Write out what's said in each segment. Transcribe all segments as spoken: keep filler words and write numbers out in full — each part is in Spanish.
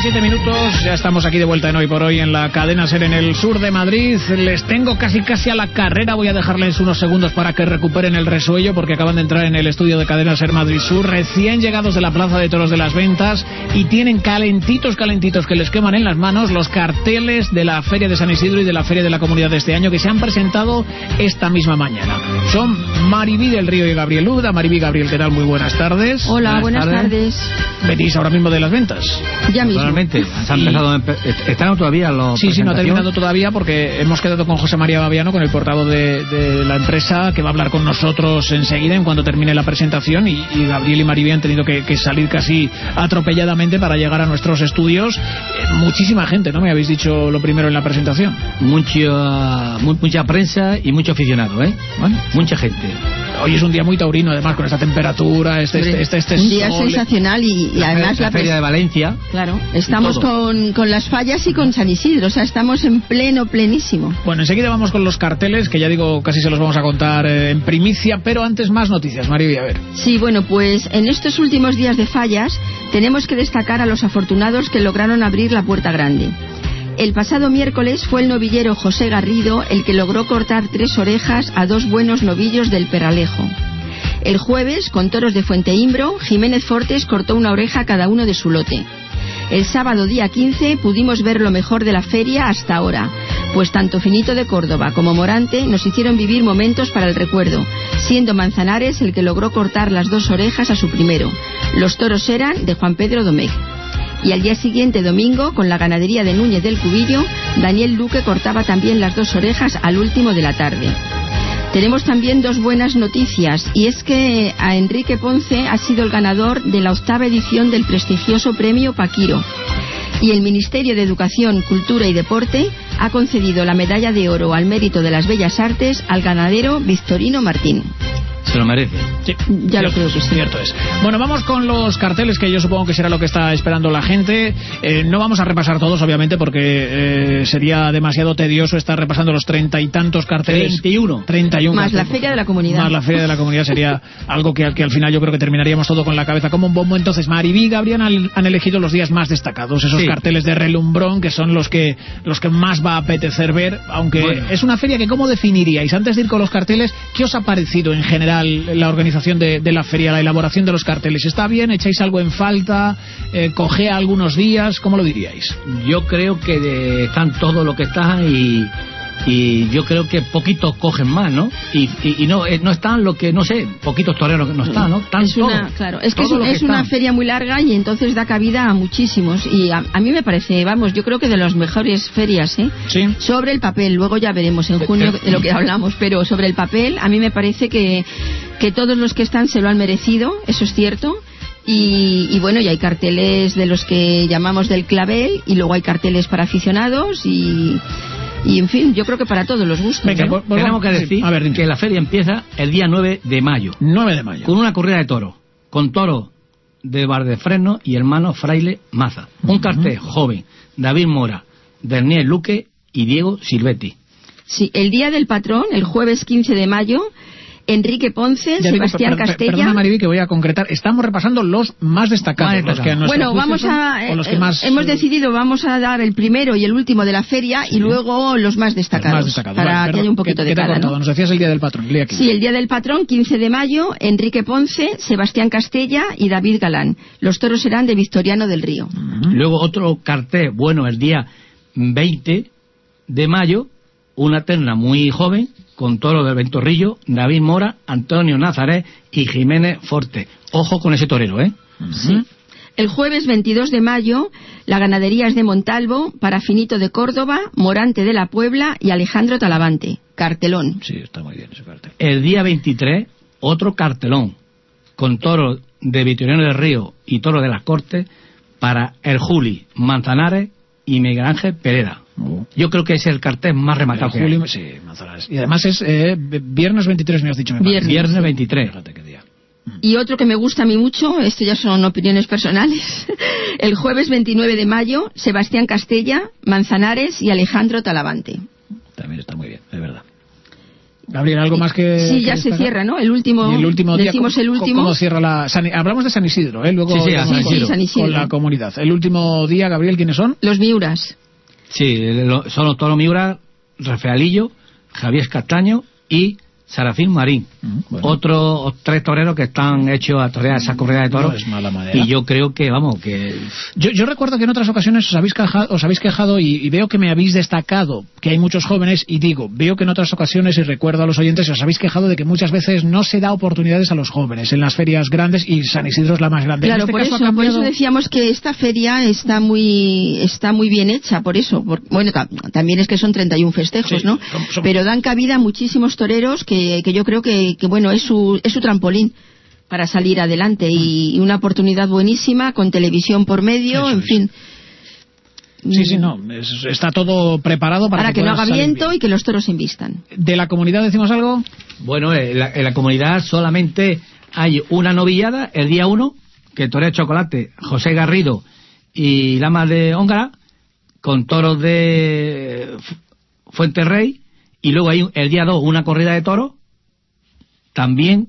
siete minutos, ya estamos aquí de vuelta en Hoy por Hoy en la cadena SER en el sur de Madrid. Les tengo casi casi a la carrera, voy a dejarles unos segundos para que recuperen el resuello porque acaban de entrar en el estudio de cadena SER Madrid Sur, recién llegados de la Plaza de Toros de las Ventas y tienen calentitos, calentitos que les queman en las manos los carteles de la Feria de San Isidro y de la Feria de la Comunidad de este año que se han presentado esta misma mañana. Son Maribí del Río y Gabriel Úbeda. Maribí, Gabriel, ¿qué tal? Muy buenas tardes. Hola, buenas, buenas tardes. tardes. ¿Venís ahora mismo de las ventas? Ya mismo. Realmente, ¿se han empezado a ¿están todavía los Sí, sí, no ha terminado todavía porque hemos quedado con José María Baviano, con el portavoz de, de la empresa, que va a hablar con nosotros enseguida en cuanto termine la presentación, y, y Gabriel y Maribí han tenido que, que salir casi atropelladamente para llegar a nuestros estudios. Eh, muchísima gente, ¿no? Me habéis dicho lo primero en la presentación. Mucha, mucha prensa y mucho aficionado, ¿eh? Bueno, mucha gente. Hoy es un día muy taurino, además, con esta temperatura, este, este, este, este un día sol. sensacional y, y la además la, la feria de Valencia. Claro, estamos con, con las fallas y con San Isidro, o sea, estamos en pleno, plenísimo. Bueno, enseguida vamos con los carteles, que ya digo, casi se los vamos a contar eh, en primicia, pero antes más noticias, Maribí, a ver. Sí, bueno, pues en estos últimos días de fallas tenemos que destacar a los afortunados que lograron abrir la puerta grande. El pasado miércoles fue el novillero José Garrido el que logró cortar tres orejas a dos buenos novillos del Peralejo. El jueves, con toros de Fuenteimbro, Jiménez Fortes cortó una oreja a cada uno de su lote. El sábado día quince pudimos ver lo mejor de la feria hasta ahora, pues tanto Finito de Córdoba como Morante nos hicieron vivir momentos para el recuerdo, siendo Manzanares el que logró cortar las dos orejas a su primero. Los toros eran de Juan Pedro Domecq. Y al día siguiente, domingo, con la ganadería de Núñez del Cubillo, Daniel Luque cortaba también las dos orejas al último de la tarde. Tenemos también dos buenas noticias, y es que a Enrique Ponce ha sido el ganador de la octava edición del prestigioso premio Paquiro. Y el Ministerio de Educación, Cultura y Deporte ha concedido la medalla de oro al mérito de las bellas artes al ganadero Victorino Martín. Se lo merece. Sí, ya cierto, lo creo que sí. Cierto es. Bueno, vamos con los carteles, que yo supongo que será lo que está esperando la gente. Eh, no vamos a repasar todos, obviamente, porque eh, sería demasiado tedioso estar repasando los treinta y tantos carteles. Treinta y uno. Treinta y uno. Más la Feria de la Comunidad. Más la Feria de la Comunidad sería algo que, que al final yo creo que terminaríamos todo con la cabeza como un bombo. Entonces, Maribí y Gabriel han, han elegido los días más destacados, esos sí. carteles de relumbrón, que son los que los que más va a apetecer ver, aunque bueno. es una feria que, ¿cómo definiríais? Antes de ir con los carteles, ¿qué os ha parecido en general la organización de, de la feria, la elaboración de los carteles? ¿Está bien? ¿Echáis algo en falta? Eh, ¿Cogea algunos días? ¿Cómo lo diríais? Yo creo que de, están todo lo que están y, y yo creo que poquitos cogen más, ¿no? Y, y, y no eh, no están lo que, no sé, poquitos toreros que no están, ¿no? Están es una, todos, claro, es que es, es una feria muy larga y entonces da cabida a muchísimos. Y a, a mí me parece, vamos, yo creo que de las mejores ferias, ¿eh? Sí. Sobre el papel, luego ya veremos en junio de lo que hablamos, pero sobre el papel a mí me parece que que todos los que están se lo han merecido, eso es cierto. Y, y bueno, y hay carteles de los que llamamos del clavel, y luego hay carteles para aficionados y, y en fin, yo creo que para todos los gustos. Venga, ¿eh? pues, tenemos que decir sí. a ver, que la feria empieza el día nueve de mayo. nueve de mayo. Con una corrida de toros, con toro de Valdefresno y hermano Fraile Maza. Un uh-huh. cartel joven, David Mora, Daniel Luque y Diego Silvetti. Sí, el día del patrón, el jueves quince de mayo, Enrique Ponce, ya Sebastián digo, per, per, Castella. Perdona, Maribí, que voy a concretar. Estamos repasando los más destacados. Vale, los que a bueno, vamos a. Eh, los que más, hemos decidido, vamos a dar el primero y el último de la feria sí. y luego los más destacados. Los más destacados. Para vale, que haya un poquito ¿qué, de qué cada. ¿No? Nos decías el día del patrón. El día sí, el día del patrón, quince de mayo, Enrique Ponce, Sebastián Castella y David Galán. Los toros serán de Victoriano del Río. Uh-huh. Luego otro cartel, bueno, el día veinte de mayo, una terna muy joven, con toro del Ventorrillo, David Mora, Antonio Nazaret y Jiménez Forte. Ojo con ese torero, ¿eh? Uh-huh. Sí. El jueves veintidós de mayo, la ganadería es de Montalvo, para Finito de Córdoba, Morante de la Puebla y Alejandro Talavante. Cartelón. Sí, está muy bien ese cartel. El día veintitrés, otro cartelón, con toro de Victoriano del Río y toro de las Cortes, para el Juli, Manzanares y Miguel Ángel Pereda. Uh. Yo creo que es el cartel más rematado. Julio, sí, Manzanares. Y además es eh, viernes veintitrés, me has dicho. Me viernes. viernes veintitrés. Fíjate qué día. Y otro que me gusta a mí mucho, esto ya son opiniones personales, el jueves veintinueve de mayo, Sebastián Castella, Manzanares y Alejandro Talavante. También está muy bien, es verdad. Gabriel, ¿algo más que...? Sí, ya que se cierra, ¿no? El último, y el último día, decimos ¿cómo, el último... ¿cómo cierra la...? San, hablamos de San Isidro, ¿eh? Luego sí, sí, San sí, Isidro, San Isidro. Con la comunidad. El último día, Gabriel, ¿quiénes son? Los Miuras. Sí, lo, son los toros Miura, Rafaelillo, Javier Castaño y Serafín Marín. Mm, bueno. Otros tres toreros que están hechos a torear esa corrida de toros. No es mala manera. Y yo creo que, vamos, que... Yo, yo recuerdo que en otras ocasiones os habéis quejado, os habéis quejado y, y veo que me habéis destacado que hay muchos jóvenes, y digo, veo que en otras ocasiones, y recuerdo a los oyentes, os habéis quejado de que muchas veces no se da oportunidades a los jóvenes en las ferias grandes, y San Isidro es la más grande. Claro, en este por, caso eso, ha por cambiado... eso decíamos que esta feria está muy está muy bien hecha, por eso. Por, bueno, también es que son treinta y uno festejos, Sí, ¿no? son, son... Pero dan cabida a muchísimos toreros que, que yo creo que que, que bueno, es su, es su trampolín para salir adelante, y, y una oportunidad buenísima con televisión por medio, Eso en es. fin. Sí, sí, no, es, está todo preparado para, para que, que no haga viento bien. Y que los toros se invistan. ¿De la comunidad decimos algo? Bueno, en la, en la comunidad solamente hay una novillada el día uno, que torea Chocolate, José Garrido y Lamas de Óngara, con toros de Fuente Rey, y luego hay el día dos una corrida de toros, también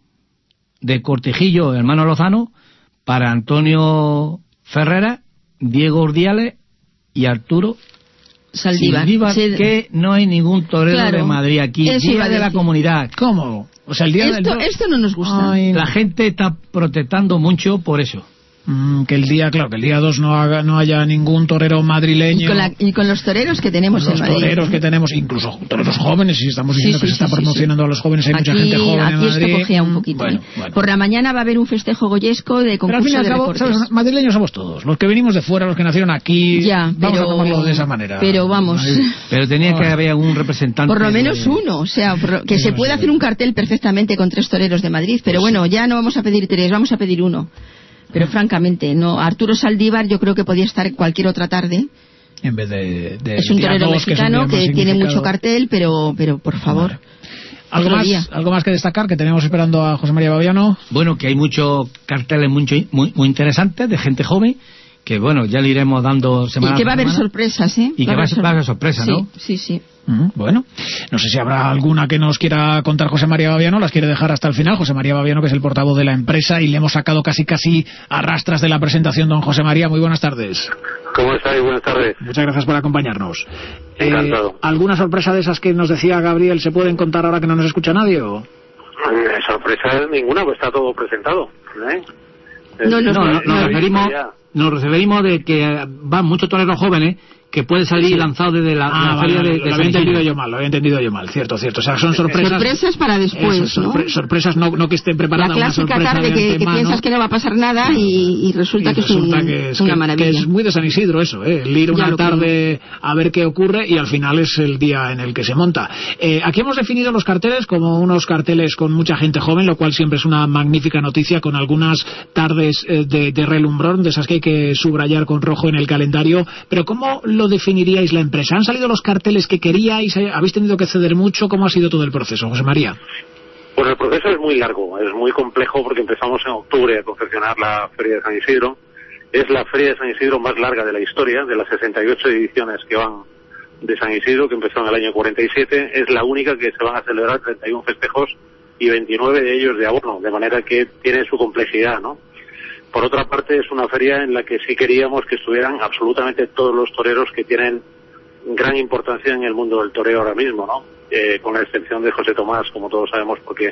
de Cortijillo, hermano Lozano, para Antonio Ferrera, Diego Urdiales y Arturo Saldívar, Saldívar, sí. Que no hay ningún torero claro, de Madrid aquí, día de la comunidad. ¿Cómo? O sea, el día esto, del... esto no nos gusta. Ay, la gente está protestando mucho por eso. Mm, que el día, claro, que el día dos no, haga, no haya ningún torero madrileño. Y con, la, y con los toreros que tenemos los en Madrid. Los toreros que tenemos, incluso toreros jóvenes, y estamos diciendo sí, sí, que se está sí, promocionando sí. a los jóvenes, hay aquí, mucha gente joven aquí en Madrid. Esto cogea un poquito. Bueno, ¿eh? bueno. Por la mañana va a haber un festejo goyesco de concurso. Pero al fin y al cabo, ¿sabes? Madrileños somos todos, los que venimos de fuera, los que nacieron aquí, ya, vamos pero, a tomarlo de esa manera. Pero vamos. Pero tenía que haber un representante. Por lo menos de... uno, o sea, que se puede hacer un cartel perfectamente con tres toreros de Madrid, pero bueno, ya no vamos a pedir tres, vamos a pedir uno. Pero francamente, no. Arturo Saldívar yo creo que podía estar cualquier otra tarde. En vez de... de es un torero dos, mexicano que, que tiene mucho cartel, pero pero por favor. Vale. ¿Algo más, ¿Algo más que destacar? Que tenemos esperando a José María Baviano. Bueno, que hay muchos carteles muy, muy, muy interesantes de gente joven, que bueno, ya le iremos dando semana Y que va a haber semana. sorpresas, ¿eh? Y va que va a haber sorpresas, sí, ¿no? Sí, sí. Mm, bueno, no sé si habrá alguna que nos quiera contar José María Baviano, las quiere dejar hasta el final. José María Baviano, que es el portavoz de la empresa, y le hemos sacado casi casi a rastras de la presentación. Don José María, muy buenas tardes. ¿Cómo estáis? Buenas tardes. Muchas gracias por acompañarnos. Encantado. Eh, ¿Alguna sorpresa de esas que nos decía Gabriel se pueden contar ahora que no nos escucha nadie? ¿O? Eh, sorpresa ninguna, pues está todo presentado, ¿eh? No, no, no, no, nos referimos, nos referimos de que van muchos toreros jóvenes que pueden salir sí. lanzados desde la, ah, la vale, feria vale, de, lo de había entendido yo mal, lo había entendido yo mal, cierto, cierto. O sea, son sorpresas. Sorpresas para después, eso, sorpre ¿no? Sorpresas no, no que estén preparadas. La clásica tarde que, que piensas que no va a pasar nada y, y resulta, y que, resulta es un, que es una que, maravilla. Que es muy de San Isidro eso, ¿eh? El ir una tarde creo. a ver qué ocurre y al final es el día en el que se monta. Eh, aquí hemos definido los carteles como unos carteles con mucha gente joven, lo cual siempre es una magnífica noticia, con algunas tardes eh, de, de relumbrón, de esas que hay que subrayar con rojo en el calendario. Pero ¿cómo lo definiríais la empresa? ¿Han salido los carteles que queríais? ¿Habéis tenido que ceder mucho? ¿Cómo ha sido todo el proceso, José María? Bueno, el proceso es muy largo, es muy complejo porque empezamos en octubre a confeccionar la Feria de San Isidro. Es la Feria de San Isidro más larga de la historia, de las sesenta y ocho ediciones que van de San Isidro, que empezó en el año cuarenta y siete. Es la única que se van a celebrar treinta y uno festejos y veintinueve de ellos de abono, de manera que tiene su complejidad, ¿no? Por otra parte, es una feria en la que sí queríamos que estuvieran absolutamente todos los toreros que tienen gran importancia en el mundo del toreo ahora mismo, ¿no? Eh, con la excepción de José Tomás, como todos sabemos, porque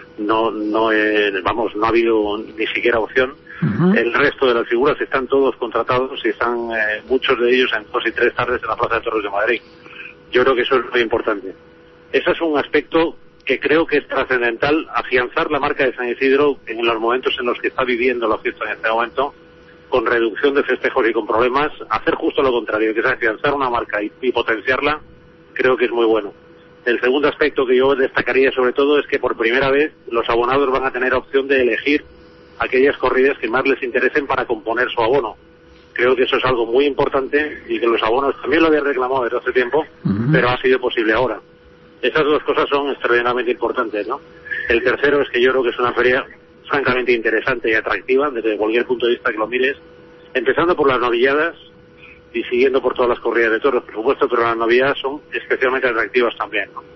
no no eh, vamos no ha habido ni siquiera opción. Uh-huh. El resto de las figuras están todos contratados y están eh, muchos de ellos en dos y tres tardes en la Plaza de Toros de Madrid. Yo creo que eso es muy importante. Ese es un aspecto que creo que es trascendental, afianzar la marca de San Isidro en los momentos en los que está viviendo la fiesta en este momento, con reducción de festejos y con problemas. Hacer justo lo contrario, que es afianzar una marca y, y potenciarla, creo que es muy bueno. El segundo aspecto que yo destacaría sobre todo es que por primera vez los abonados van a tener opción de elegir aquellas corridas que más les interesen para componer su abono. Creo que eso es algo muy importante y que los abonos también lo habían reclamado desde hace tiempo, uh-huh. pero ha sido posible ahora. Esas dos cosas son extraordinariamente importantes, ¿no? El tercero es que yo creo que es una feria francamente interesante y atractiva desde cualquier punto de vista que lo mires, empezando por las novilladas y siguiendo por todas las corridas de toros, por supuesto, pero las novilladas son especialmente atractivas también, ¿no?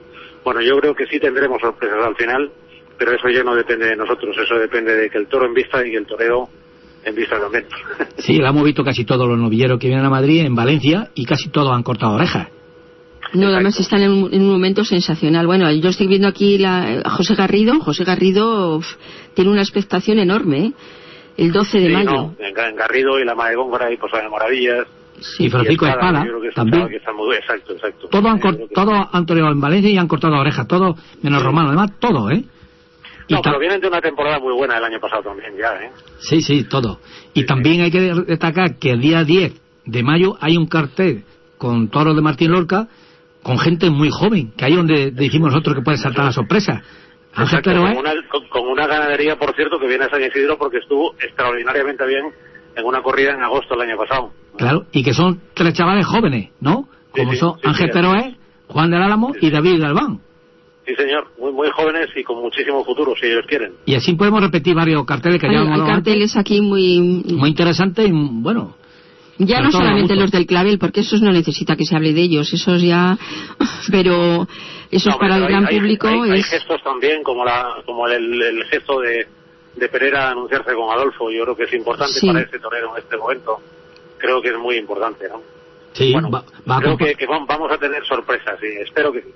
Bueno, yo creo que sí tendremos sorpresas al final, pero eso ya no depende de nosotros, eso depende de que el toro envista y que el torero envista también. Sí, lo hemos visto casi todos los novilleros que vienen a Madrid, en Valencia, y casi todos han cortado orejas. No, además están en un, en un momento sensacional. Bueno, yo estoy viendo aquí la, a José Garrido. José Garrido uf, tiene una expectación enorme, ¿eh? El doce de sí, mayo. No, en Garrido y la Madre Góngora y Posada de Maravillas. Sí, y Francisco Espada, Espada que también. Que está muy, exacto, exacto. Todos han, cort, todo han toreado en Valencia y han cortado orejas, todos, menos sí. Romano, además, todo, ¿eh? No, pero vienen de una temporada muy buena el año pasado también, ya, ¿eh? Sí, sí, todo. Y sí, también sí. Hay que destacar que el día diez de mayo hay un cartel con toros de Martín Lorca, con gente muy joven, que ahí donde dijimos nosotros que puede saltar la sorpresa. Exacto, con, ¿eh? una, con, con una ganadería, por cierto, que viene a San Isidro porque estuvo extraordinariamente bien en una corrida en agosto del año pasado. Claro, y que son tres chavales jóvenes, ¿no? Como sí, sí, son sí, Ángel sí, Teroé, Juan del Álamo sí, sí. y David Galván. Sí, señor, muy muy jóvenes y con muchísimo futuro, si ellos quieren. Y así podemos repetir varios carteles que hay, ya hay carteles aquí muy... Muy interesantes y, bueno... Ya no solamente los del clavel, porque esos no necesita que se hable de ellos, esos ya... Pero esos no, para el gran hay, público hay, hay, es... Hay gestos también, como la como el, el gesto de, de Pereira anunciarse con Adolfo. Yo creo que es importante sí. para este torero en este momento. Creo que es muy importante, ¿no? Sí, bueno, va, va creo que, que vamos a tener sorpresas, sí, espero que sí.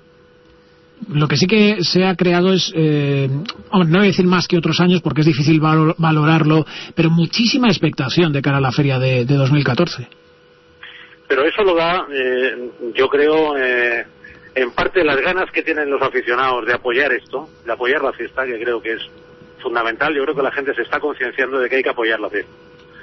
Lo que sí que se ha creado es, eh, no voy a decir más que otros años porque es difícil valor, valorarlo, pero muchísima expectación de cara a la feria de, de dos mil catorce. Pero eso lo da, eh, yo creo, eh, en parte las ganas que tienen los aficionados de apoyar esto, de apoyar la fiesta, que creo que es fundamental. Yo creo que la gente se está concienciando de que hay que apoyar la fiesta.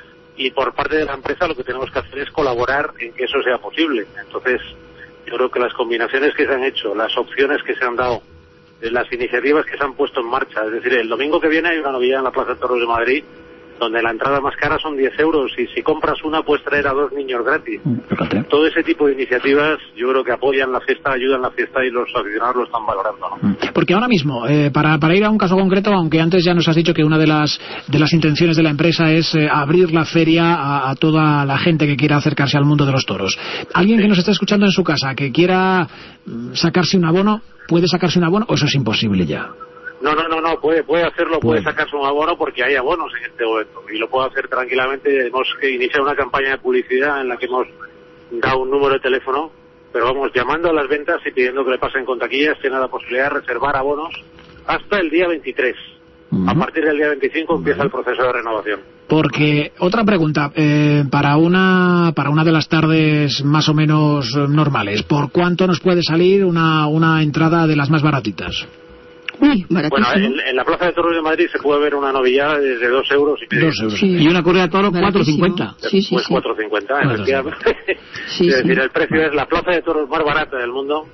Y por parte de la empresa lo que tenemos que hacer es colaborar en que eso sea posible. Entonces, yo creo que las combinaciones que se han hecho, las opciones que se han dado, las iniciativas que se han puesto en marcha, es decir, el domingo que viene hay una novillada en la Plaza de Toros de Madrid, donde la entrada más cara son diez euros, y si compras una puedes traer a dos niños gratis. Fíjate. Todo ese tipo de iniciativas yo creo que apoyan la fiesta, ayudan la fiesta y los aficionados lo están valorando, ¿no? Porque ahora mismo, eh, para, para ir a un caso concreto, aunque antes ya nos has dicho que una de las de las intenciones de la empresa es eh, abrir la feria a, a toda la gente que quiera acercarse al mundo de los toros. Alguien sí. que nos está escuchando en su casa, que quiera sacarse un abono, ¿puede sacarse un abono o eso es imposible ya? No, no, no, no, puede, puede hacerlo, puede sacarse un abono porque hay abonos en este momento y lo puede hacer tranquilamente. Hemos iniciado una campaña de publicidad en la que hemos dado un número de teléfono, pero vamos, llamando a las ventas y pidiendo que le pasen con taquillas, tiene la posibilidad de reservar abonos hasta el día veintitrés. Uh-huh. A partir del día veinticinco uh-huh. empieza el proceso de renovación. Porque, otra pregunta, eh, para una para una de las tardes más o menos normales, ¿por cuánto nos puede salir una, una entrada de las más baratitas? Uy, bueno, en, en la Plaza de Toros de Madrid se puede ver una novillada desde dos euros y medio. Dos euros. Sí. Y una corrida de toros cuatro cincuenta. Sí, sí, pues sí. cuatro cincuenta, efectivamente. Sí, es sí. decir, el precio es la Plaza de Toros más barata del mundo.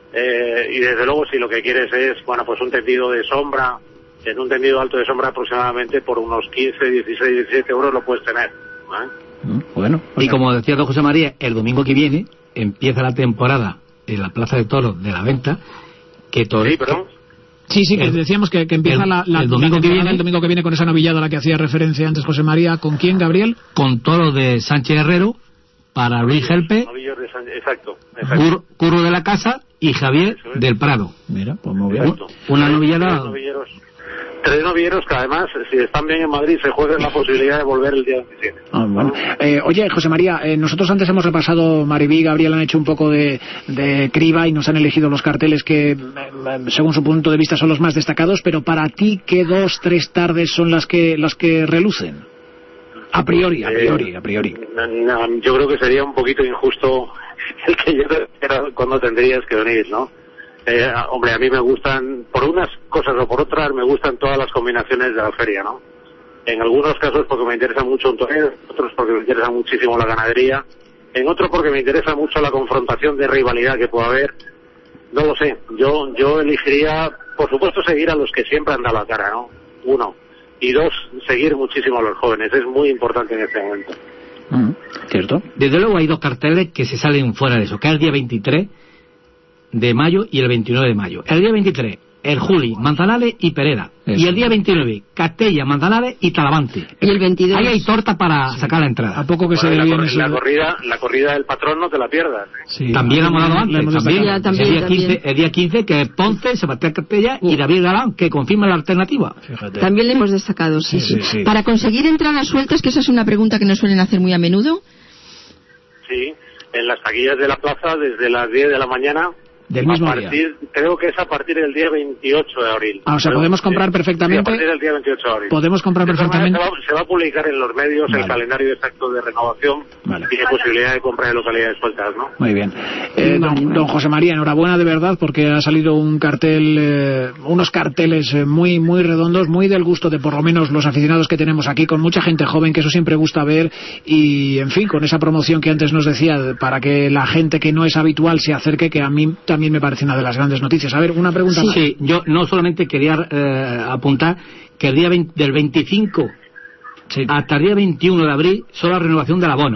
Eh, y desde luego, si lo que quieres es, bueno, pues un tendido de sombra, en un tendido alto de sombra aproximadamente por unos quince, dieciséis, diecisiete euros lo puedes tener. ¿eh? Bueno, y como decía don José María, el domingo que viene empieza la temporada en la Plaza de Toros de la Venta. Que todo sí, perdón. Sí, sí, que el, decíamos que, que empieza el, la, la, el, domingo la que viene, el domingo que viene con esa novillada a la que hacía referencia antes José María. ¿Con quién, Gabriel? Con toros de Sánchez Herrero para Luis Gelpe, exacto, exacto. Cur, Curro de la Casa y Javier es. del Prado. Mira, pues muy bien. Exacto. Una novillada... Tres novilleros, tres novilleros que además, si están bien en Madrid, se juegan la posibilidad de volver el día veintisiete. Ah, bueno. eh, oye, José María, eh, nosotros antes hemos repasado, Maribí y Gabriel han hecho un poco de, de criba y nos han elegido los carteles que, eh, según su punto de vista, son los más destacados, pero para ti, ¿qué dos, tres tardes son las que las que relucen? A priori, a priori, a priori. No, no, yo creo que sería un poquito injusto el que yo era cuando tendrías que venir, ¿no? Eh, hombre, a mí me gustan, por unas cosas o por otras, me gustan todas las combinaciones de la feria, ¿no? En algunos casos porque me interesa mucho un torero, en otros porque me interesa muchísimo la ganadería, en otros porque me interesa mucho la confrontación de rivalidad que pueda haber. No lo sé, yo yo elegiría, por supuesto, seguir a los que siempre han dado la cara, ¿no? Uno. Y dos, seguir muchísimo a los jóvenes, es muy importante en este momento. Mm, ¿Cierto? Desde luego hay dos carteles que se salen fuera de eso, que es el día veintitrés de mayo y el veintinueve de mayo. El día veintitrés, el Juli, Manzanares y Pereda. Eso. Y el día veintinueve, Castella, Manzanares y Talavante. Y el veintidós. Ahí hay torta para sí. sacar la entrada. A poco que bueno, se la, viene la, corrida, la corrida del patrón no te la pierdas. Sí. También la hemos dado antes. También, ya, también, el, día quince, el día quince, que es Ponce, Sebastián Castella uh. y David Galán, que confirma la alternativa. Fíjate. También le hemos destacado, sí, sí, sí. sí, sí. Para conseguir entradas sueltas, que esa es una pregunta que nos suelen hacer muy a menudo. Sí, en las taquillas de la plaza desde las diez de la mañana. Del mismo a partir, día. Creo que es a partir del día veintiocho de abril. Ah, o sea, creo, podemos comprar sí, perfectamente. Sí, a partir del día veintiocho de abril. Podemos comprar de perfectamente. Se va, se va a publicar en los medios vale. el calendario exacto de renovación. Vale. Tiene posibilidad de compra de localidades sueltas, ¿no? Muy bien. Eh, don, don José María, enhorabuena de verdad, porque ha salido un cartel, eh, unos carteles eh, muy, muy redondos, muy del gusto de por lo menos los aficionados que tenemos aquí, con mucha gente joven, que eso siempre gusta ver, y en fin, con esa promoción que antes nos decía, para que la gente que no es habitual se acerque, que a mí también me parece una de las grandes noticias. A ver, una pregunta sí, más. Sí, yo no solamente quería eh, apuntar que el día veinte, del veinticinco sí. hasta el día veintiuno de abril son la renovación del abono.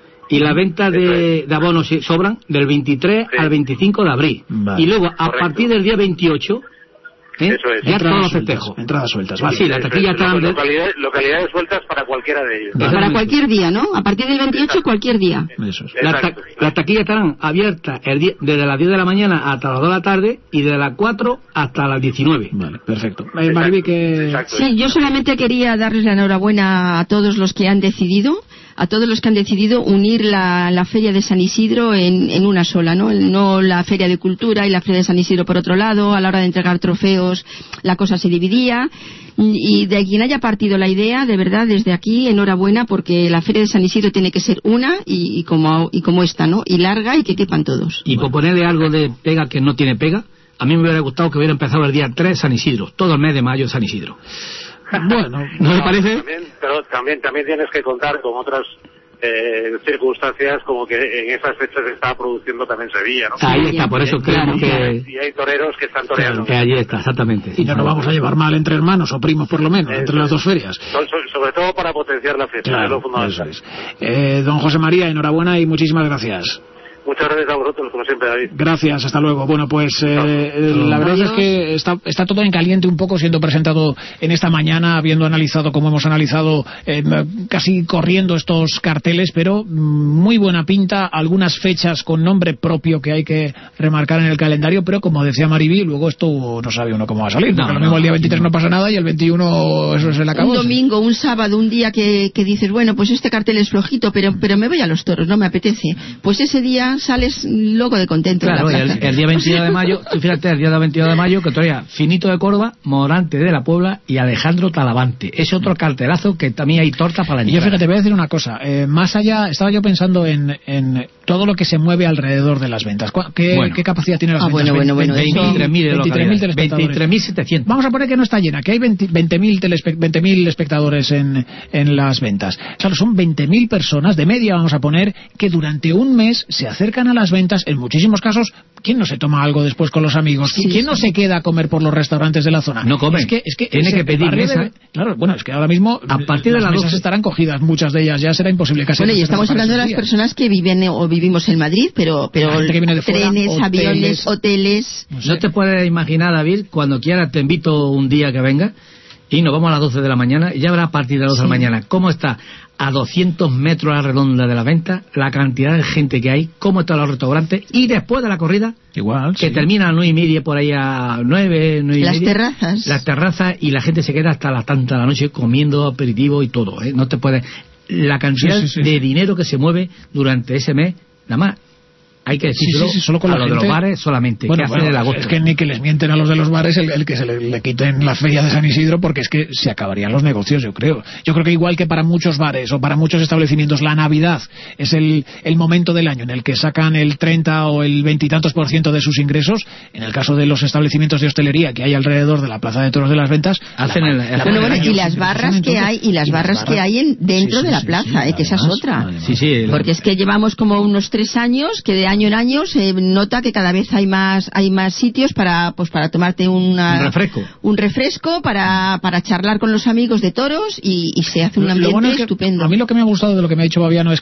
Y la venta de, de abonos sobran del veintitrés sí. al veinticinco de abril. Vale. Y luego, a Correcto. partir del día veintiocho, ¿eh? Eso es. ya todos los festejos. Entradas sueltas, vale. Sí, la taquilla está... Localidades, localidades sueltas para cualquiera de ellos. Vale. Para cualquier día, ¿no? A partir del veintiocho, Exacto. cualquier día. Eso es. La ta las taquillas estarán abiertas el día, desde las diez de la mañana hasta las dos de la tarde y desde las cuatro hasta las diecinueve. Vale, perfecto. Eh, Mariby, que... Sí, yo solamente quería darles la enhorabuena a todos los que han decidido a todos los que han decidido unir la, la Feria de San Isidro en, en una sola, ¿no? No la Feria de Cultura y la Feria de San Isidro por otro lado. A la hora de entregar trofeos la cosa se dividía, y de quien haya partido la idea, de verdad, desde aquí, enhorabuena, porque la Feria de San Isidro tiene que ser una y, y, como, y como esta, ¿no? Y larga y que quepan todos. Y por ponerle algo de pega que no tiene pega, a mí me hubiera gustado que hubiera empezado el día tres San Isidro, todo el mes de mayo San Isidro. Bueno, ¿no me parece? También, pero también, también tienes que contar con otras eh, circunstancias, como que en esas fechas se está produciendo también Sevilla, ¿no? Ahí está, por eso creo que... Y hay toreros que están toreando. Que allí está, exactamente. Y no nos vamos a llevar mal entre hermanos, o primos por lo menos, eso, entre las dos ferias. Sobre, sobre todo para potenciar la fiesta, claro, es lo fundamental. Es. Eh, don José María, enhorabuena y muchísimas gracias. Muchas gracias a vosotros, como siempre, David. Gracias, hasta luego. Bueno, pues eh, no. la verdad Adiós. es que está, está todo en caliente un poco, siendo presentado en esta mañana, habiendo analizado como hemos analizado, eh, casi corriendo estos carteles, pero muy buena pinta, algunas fechas con nombre propio que hay que remarcar en el calendario, pero como decía Mariby, luego esto no sabe uno cómo va a salir, porque no, lo mismo no, el día veintitrés no. no pasa nada y el veintiuno eso se le acabó. Un domingo, un sábado, un día que, que dices, bueno, pues este cartel es flojito, pero, pero me voy a los toros, no me apetece. Pues ese día sales loco de contento. Claro, de la el, el día veintidós de mayo, tú fíjate, el día veintidós de mayo, que todavía Finito de Córdoba, Morante de la Puebla y Alejandro Talavante. Es otro cartelazo que también hay torta para la entrada. Y yo fíjate, te voy a decir una cosa, eh, más allá, estaba yo pensando en, en todo lo que se mueve alrededor de las ventas. ¿Qué, bueno. ¿qué capacidad tiene las ah, ventas? Bueno, bueno, bueno. veintitrés mil setecientos. Vamos a poner que no está llena, que hay veinte mil espectadores en, en las ventas. Claro, son veinte mil personas, de media vamos a poner, que durante un mes se acercan a las ventas. En muchísimos casos, ¿quién no se toma algo después con los amigos? Sí, ¿Quién sí. no se queda a comer por los restaurantes de la zona? No come. Es que, es que tiene que pedir mesa. De... Claro, bueno, es que ahora mismo a partir de las mesas estarán cogidas, muchas de ellas ya será imposible casi. Bueno, y estamos hablando de las días. personas que viven o vivimos en Madrid, pero pero que viene de fuera, trenes, hoteles, aviones, hoteles. No, sé. no te puedes imaginar, David, cuando quieras te invito un día que venga y nos vamos a las doce de la mañana y ya habrá a partir de las doce sí. de la mañana cómo está a doscientos metros a la redonda de la venta, la cantidad de gente que hay, cómo están los restaurantes, y después de la corrida, igual que sí. termina a las nueve y media, por ahí a nueve, nueve y las media. terrazas. Las terrazas, y la gente se queda hasta las tantas de la noche comiendo aperitivo y todo, ¿eh? No te puedes... La cantidad sí, sí, sí. de dinero que se mueve durante ese mes, nada más. Hay que decirlo, sí, sí, sí, solo con a la los gente... de los bares solamente. Bueno, ¿Qué bueno, hacen el agosto? Es que ni que les mienten a los de los bares el, el que se le, le quiten la feria de San Isidro, porque es que se acabarían los negocios, yo creo. Yo creo que igual que para muchos bares o para muchos establecimientos la Navidad es el, el momento del año en el que sacan el treinta o el veintitantos por ciento de sus ingresos, en el caso de los establecimientos de hostelería que hay alrededor de la Plaza de Toros de las Ventas, hacen el, la, bueno, bueno, y las barras que hay y las barras que hay en, dentro sí, sí, de la plaza, sí, sí, eh, que esa es otra. Sí, sí, porque es que llevamos como unos tres años que de año en año se nota que cada vez hay más hay más sitios para pues para tomarte una, un refresco un refresco para, para charlar con los amigos de toros y, y se hace un ambiente bueno es que estupendo. A mí lo que me ha gustado de lo que me ha dicho Babiano es que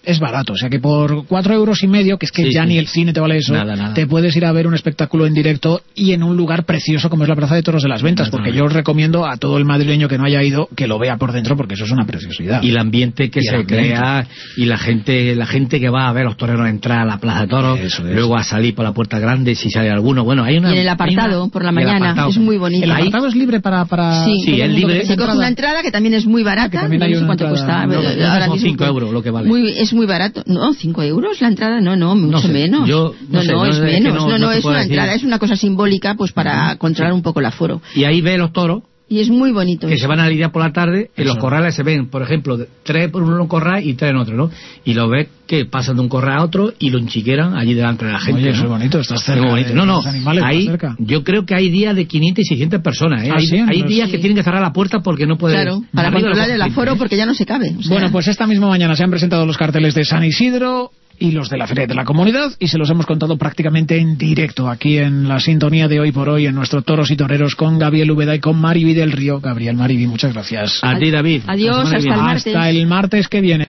es barato, o sea que por cuatro euros y medio, que es que Sí, ya sí. ni el cine te vale eso, Nada, nada. te puedes ir a ver un espectáculo en directo y en un lugar precioso como es la Plaza de Toros de las Ventas, porque yo os recomiendo a todo el madrileño que no haya ido que lo vea por dentro, porque eso es una preciosidad. Y el ambiente que Y el se ambiente. crea, y la gente la gente que va a ver los toreros entrar a la Plaza de Toros, Eso es. luego a salir por la puerta grande si sale alguno. Bueno, hay una... Y en el apartado, hay una- por la y el mañana, apartado. es muy bonito. El Ahí- apartado es libre para... para Sí, Sí, todo es el mundo libre. que Se tenga coge una entrada. entrada que también es muy que barata, también no hay sé una cuánto entrada, cuesta. no, eh, no, ahora son mismo, cinco euros lo que vale. Muy, es muy barato. No, cinco euros la entrada, no, no, mucho No sé, menos. yo no no, sé, no, no, es es que menos. no- No, no, no te es puedo una decir. entrada, es una cosa simbólica pues para controlar un poco el aforo. Y ahí ve los toros Y es muy bonito. que eso. se van a lidiar por la tarde, en Eso. los corrales se ven, por ejemplo, de- tres por un corral y tres en otro, ¿no? Y lo ves que pasan de un corral a otro y lo enchiqueran allí delante de la gente. Oye, ¿no? eso es bonito, estás Es cerca muy bonito. de No, no, los animales, hay, más cerca. yo creo que hay días de quinientas y seiscientas personas, ¿eh? Ah, hay sí, hay no, días sí. que tienen que cerrar la puerta porque no pueden... Claro, para Arriba controlar lo el cogen, aforo ¿eh? porque ya no se cabe. o sea, Bueno, pues esta misma mañana se han presentado los carteles de San Isidro y los de la Feria de la Comunidad y se los hemos contado prácticamente en directo aquí en la sintonía de Hoy por Hoy en nuestro Toros y Toreros con Gabriel Úbeda y con Mariby del Río. Gabriel, Mariby, muchas gracias. A ti, David. Adiós, La semana que hasta viene. el martes. Hasta el martes que viene.